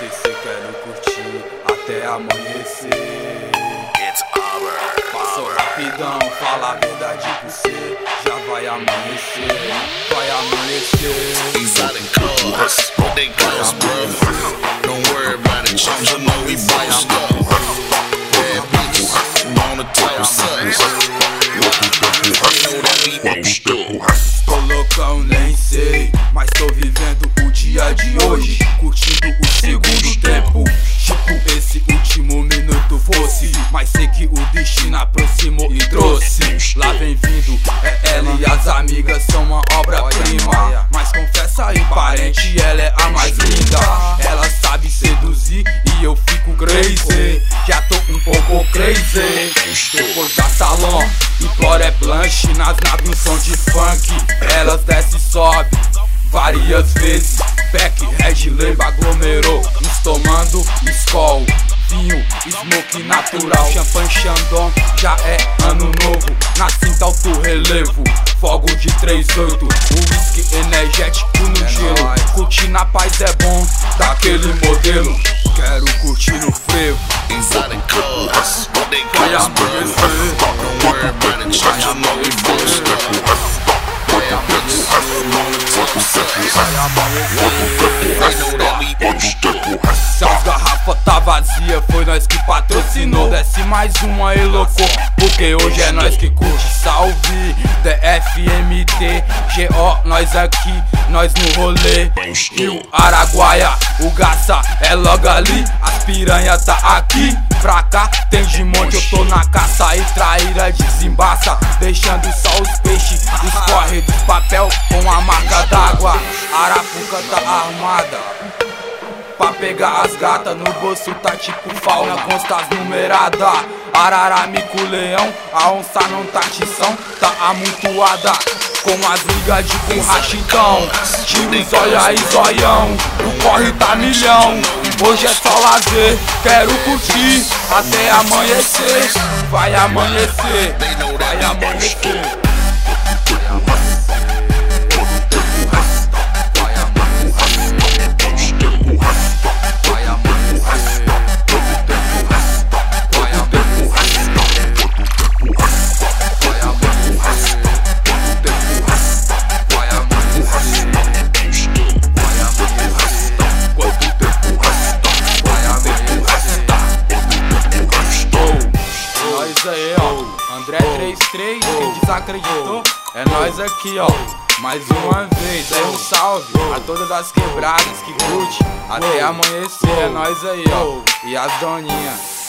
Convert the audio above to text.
acontecer, quero curtir até amanhecer. Passou rapidão, fala a verdade pra você. Já vai amanhecer, vai amanhecer. Exotic cars, what they cost, bro. Don't worry about it, chums, you know we bossed up. Bad bitches, wanna talk sons. You know that we bossed up. Colocão, nem sei, mas tô vivendo o dia de hoje, curtindo o segundo tempo. Tipo esse último minuto fosse, mas sei que o destino aproximou e trouxe. Lá vem vindo, é ela e as amigas são uma obra-prima. Mas confessa aí, parente, ela é a mais linda. Ela sabe seduzir e eu fico crazy. Já tô um pouco crazy. Depois da salão, implora é blanche. Nas naves um som de funk, elas desce e sobe várias vezes. Beck, Red Label, aglomerou, nos tomando Skol, vinho, smoke natural, champanhe, Chandon, já é ano novo. Na cinta alto relevo, fogo de 3-8, o whisky energético no gelo. Curtir na paz é bom, daquele modelo. Quero curtir no frevo. Exotic cars, what they cost, bro. Don't worry about it, chums, you know we bossed up. Bad bitches, wanna talk sons. They know that we bossed up. Se as garrafas tá vazia, foi nós que patrocinou. Desce mais uma aí, louco, porque hoje é nós que curte. Salve, DFMT, GO, nós aqui, nós no rolê. Rio Araguaia, o Gaça é logo ali. As piranha tá aqui, pra cá tem de monte. Eu tô na caça e traíra desembaça, deixando só os peixes, os corre dos papel com a marca d'água. Arapuca tá armada pra pegar as gatas, no bolso tá tipo fauna com as numeradas. Araramico, leão, a onça não tá tição, tá amontoada com as ligas de borracha então. Tira os olha aí, zoião, o corre tá milhão. Hoje é só lazer, quero curtir até amanhecer. Vai amanhecer, vai amanhecer. Aí, ó, André 33, quem desacreditou, é nós aqui, ó, mais uma vez. Aí um salve a todas as quebradas que curte até amanhecer, é nós aí, ó, e as doninhas.